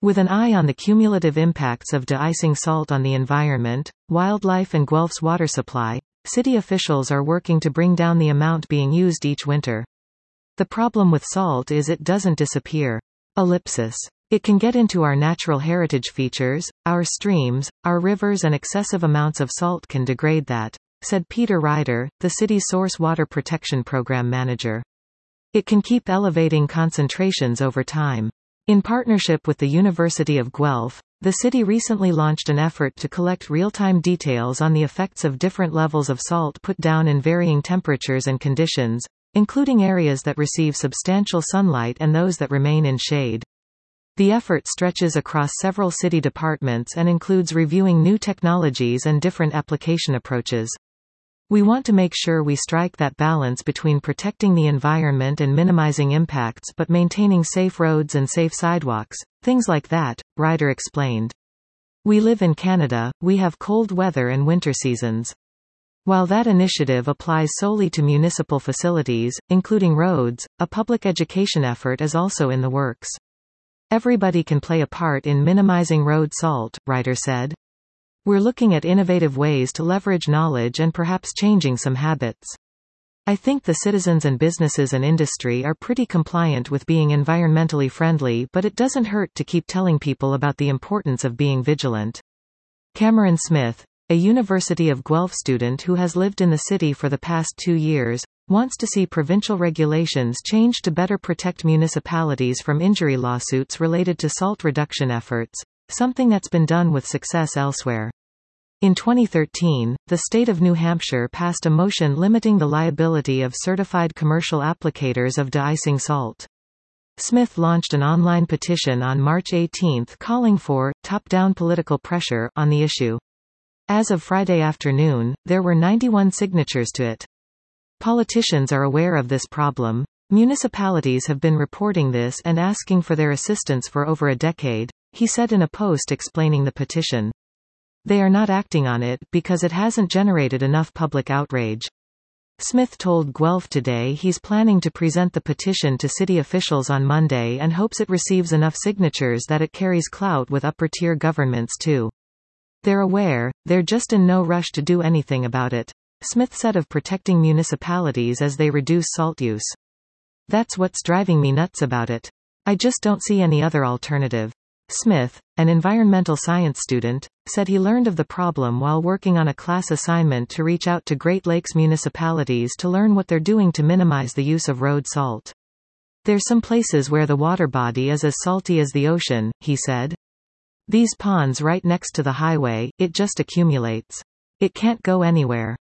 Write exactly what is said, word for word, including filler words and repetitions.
With an eye on the cumulative impacts of de-icing salt on the environment, wildlife and Guelph's water supply, city officials are working to bring down the amount being used each winter. The problem with salt is it doesn't disappear. Ellipsis. It can get into our natural heritage features, our streams, our rivers, and excessive amounts of salt can degrade that, said Peter Ryder, the city's Source Water Protection Program manager. It can keep elevating concentrations over time. In partnership with the University of Guelph, the city recently launched an effort to collect real-time details on the effects of different levels of salt put down in varying temperatures and conditions, including areas that receive substantial sunlight and those that remain in shade. The effort stretches across several city departments and includes reviewing new technologies and different application approaches. We want to make sure we strike that balance between protecting the environment and minimizing impacts but maintaining safe roads and safe sidewalks, things like that, Ryder explained. We live in Canada, we have cold weather and winter seasons. While that initiative applies solely to municipal facilities, including roads, a public education effort is also in the works. Everybody can play a part in minimizing road salt, Ryder said. We're looking at innovative ways to leverage knowledge and perhaps changing some habits. I think the citizens and businesses and industry are pretty compliant with being environmentally friendly, but it doesn't hurt to keep telling people about the importance of being vigilant. Cameron Smith, a University of Guelph student who has lived in the city for the past two years, wants to see provincial regulations changed to better protect municipalities from injury lawsuits related to salt reduction efforts, something that's been done with success elsewhere. In twenty thirteen, the state of New Hampshire passed a motion limiting the liability of certified commercial applicators of de-icing salt. Smith launched an online petition on March eighteenth calling for top-down political pressure on the issue. As of Friday afternoon, there were ninety-one signatures to it. Politicians are aware of this problem. Municipalities have been reporting this and asking for their assistance for over a decade, he said in a post explaining the petition. They are not acting on it because it hasn't generated enough public outrage. Smith told Guelph Today he's planning to present the petition to city officials on Monday and hopes it receives enough signatures that it carries clout with upper-tier governments too. They're aware, they're just in no rush to do anything about it, Smith said of protecting municipalities as they reduce salt use. That's what's driving me nuts about it. I just don't see any other alternative. Smith, an environmental science student, said he learned of the problem while working on a class assignment to reach out to Great Lakes municipalities to learn what they're doing to minimize the use of road salt. There's some places where the water body is as salty as the ocean, he said. These ponds right next to the highway, it just accumulates. It can't go anywhere.